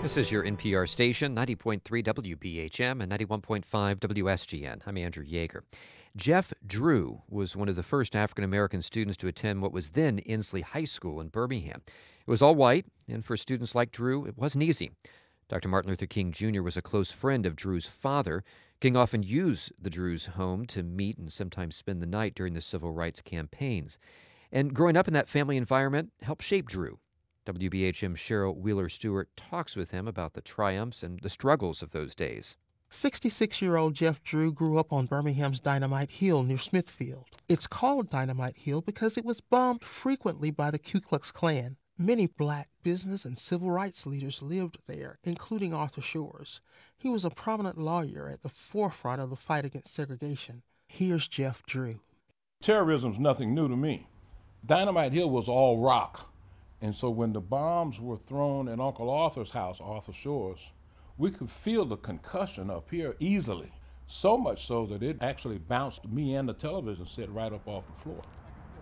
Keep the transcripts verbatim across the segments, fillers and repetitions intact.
This is your N P R station, ninety point three W B H M and ninety-one point five W S G N. I'm Andrew Yeager. Jeff Drew was one of the first African-American students to attend what was then Inslee High School in Birmingham. It was all white, and for students like Drew, it wasn't easy. Doctor Martin Luther King Junior was a close friend of Drew's father. King often used the Drew's home to meet and sometimes spend the night during the civil rights campaigns. And growing up in that family environment helped shape Drew. W B H M's Cheryl Wheeler Stewart talks with him about the triumphs and the struggles of those days. sixty-six-year-old Jeff Drew grew up on Birmingham's Dynamite Hill near Smithfield. It's called Dynamite Hill because it was bombed frequently by the Ku Klux Klan. Many black business and civil rights leaders lived there, including Arthur Shores. He was a prominent lawyer at the forefront of the fight against segregation. Here's Jeff Drew. Terrorism's nothing new to me. Dynamite Hill was all rock. And so when the bombs were thrown at Uncle Arthur's house, Arthur Shores, we could feel the concussion up here easily. So much so that it actually bounced me and the television set right up off the floor.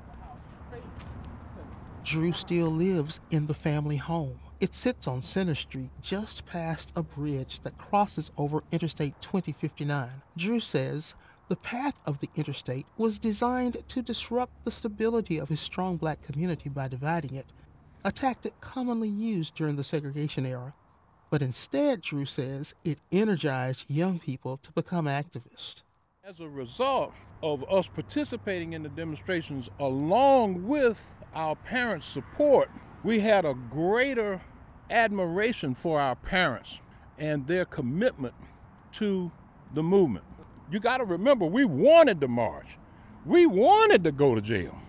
Drew still lives in the family home. It sits on Center Street, just past a bridge that crosses over Interstate twenty fifty-nine. Drew says the path of the interstate was designed to disrupt the stability of his strong black community by dividing it, a tactic commonly used during the segregation era. But instead, Drew says, it energized young people to become activists. As a result of us participating in the demonstrations along with our parents' support, we had a greater admiration for our parents and their commitment to the movement. You got to remember, we wanted to march. We wanted to go to jail.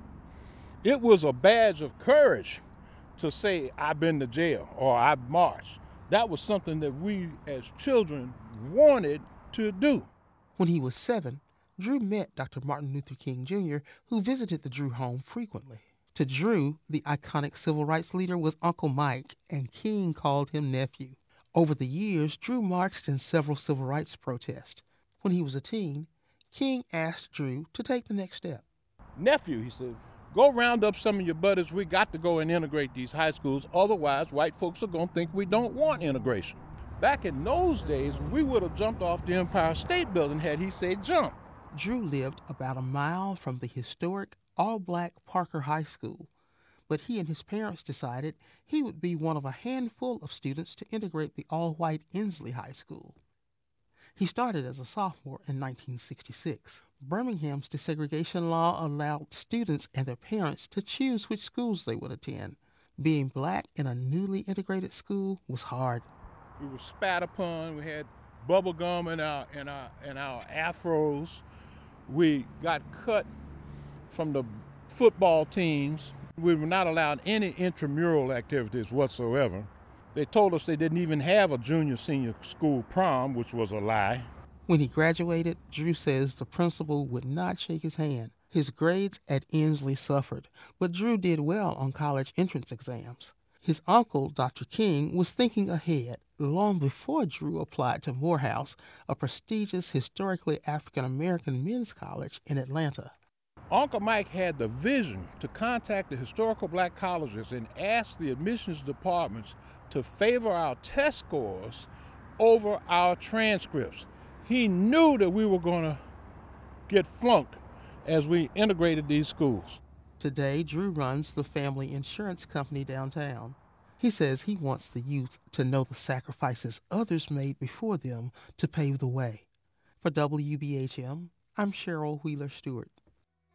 It was a badge of courage to say, I've been to jail or I've marched. That was something that we as children wanted to do. When he was seven, Drew met Doctor Martin Luther King Junior, who visited the Drew home frequently. To Drew, the iconic civil rights leader was Uncle Mike, and King called him nephew. Over the years, Drew marched in several civil rights protests. When he was a teen, King asked Drew to take the next step. Nephew, he said, go round up some of your buddies. We got to go and integrate these high schools. Otherwise, white folks are going to think we don't want integration. Back in those days, we would have jumped off the Empire State Building had he said jump. Drew lived about a mile from the historic all-black Parker High School, but he and his parents decided he would be one of a handful of students to integrate the all-white Inslee High School. He started as a sophomore in nineteen sixty-six. Birmingham's desegregation law allowed students and their parents to choose which schools they would attend. Being black in a newly integrated school was hard. We were spat upon. We had bubble gum in our in our in our afros. We got cut from the football teams. We were not allowed any intramural activities whatsoever. They told us they didn't even have a junior-senior school prom, which was a lie. When he graduated, Drew says the principal would not shake his hand. His grades at Inslee suffered, but Drew did well on college entrance exams. His uncle, Doctor King, was thinking ahead long before Drew applied to Morehouse, a prestigious historically African-American men's college in Atlanta. Uncle Mike had the vision to contact the historical black colleges and ask the admissions departments to favor our test scores over our transcripts. He knew that we were going to get flunked as we integrated these schools. Today, Drew runs the family insurance company downtown. He says he wants the youth to know the sacrifices others made before them to pave the way. For W B H M, I'm Cheryl Wheeler Stewart.